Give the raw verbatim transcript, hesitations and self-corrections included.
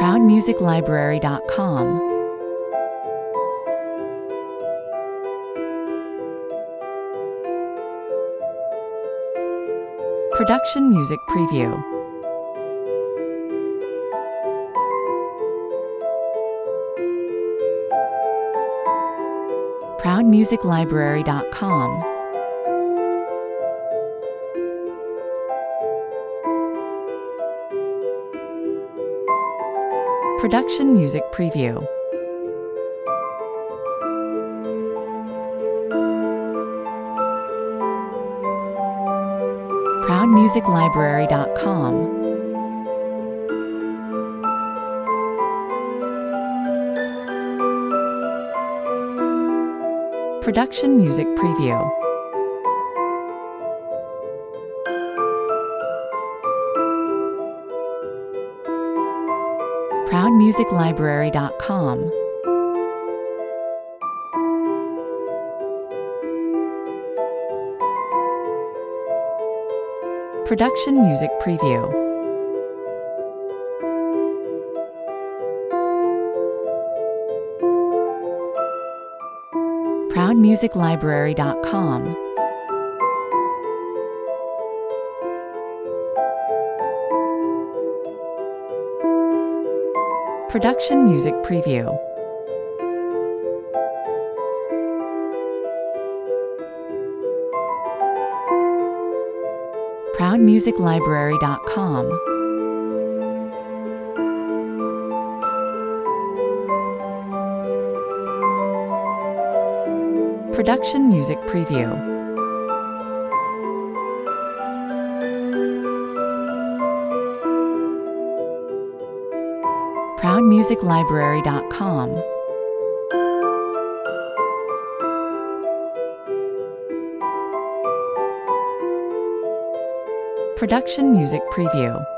proud music library dot com. Production Music Preview. proud music library dot com. Production Music Preview. proud music library dot com. Production Music Preview. proud music library dot com. Production Music Preview. proud music library dot com. Production Music Preview. proud music library dot com. Production Music Preview. proud music library dot com. Production Music Preview.